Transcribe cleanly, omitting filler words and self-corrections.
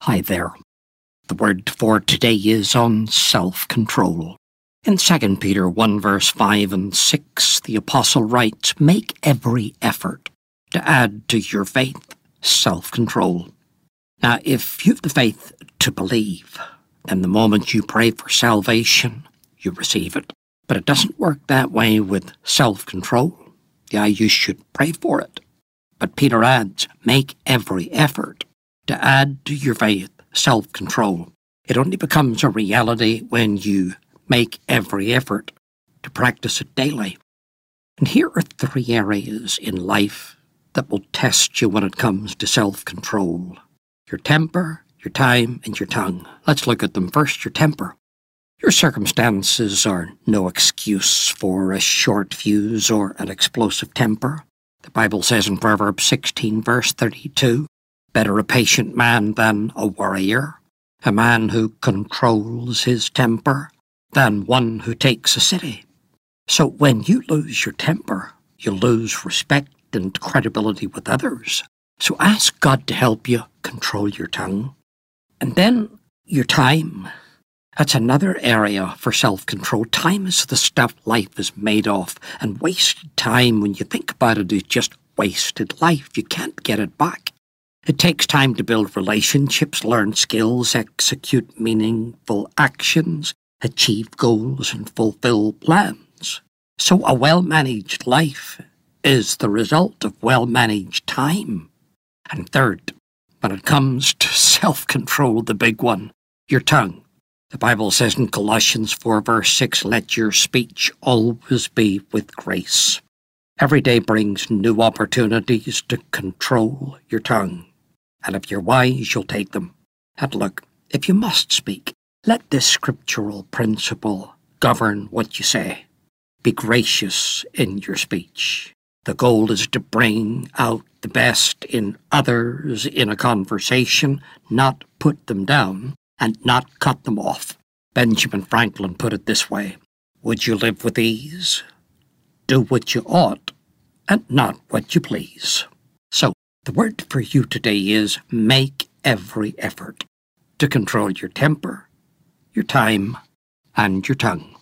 Hi there. The word for today is on self-control. In 2 Peter 1 verse 5 and 6, the apostle writes, "Make every effort to add to your faith self-control." Now, if you have the faith to believe, then the moment you pray for salvation, you receive it. But it doesn't work that way with self-control. Yeah, you should pray for it. But Peter adds, make every effort to add to your faith self-control. It only becomes a reality when you make every effort to practice it daily. And here are 3 areas in life that will test you when it comes to self-control. Your temper, your time, and your tongue. Let's look at them. First, your temper. Your circumstances are no excuse for a short fuse or an explosive temper. The Bible says in Proverbs 16 verse 32, "Better a patient man than a warrior, a man who controls his temper than one who takes a city." So when you lose your temper, you lose respect and credibility with others. So ask God to help you control your tongue. And then your time. That's another area for self-control. Time is the stuff life is made of, and wasted time, when you think about it, is just wasted life. You can't get it back. It takes time to build relationships, learn skills, execute meaningful actions, achieve goals, and fulfill plans. So a well-managed life is the result of well-managed time. And third, when it comes to self-control, the big one, your tongue. The Bible says in Colossians 4 verse 6, "Let your speech always be with grace." Every day brings new opportunities to control your tongue. And if you're wise, you'll take them. And look, if you must speak, let this scriptural principle govern what you say. Be gracious in your speech. The goal is to bring out the best in others in a conversation, not put them down and not cut them off. Benjamin Franklin put it this way: "Would you live with ease? Do what you ought, and not what you please." So, the word for you today is make every effort to control your temper, your time, and your tongue.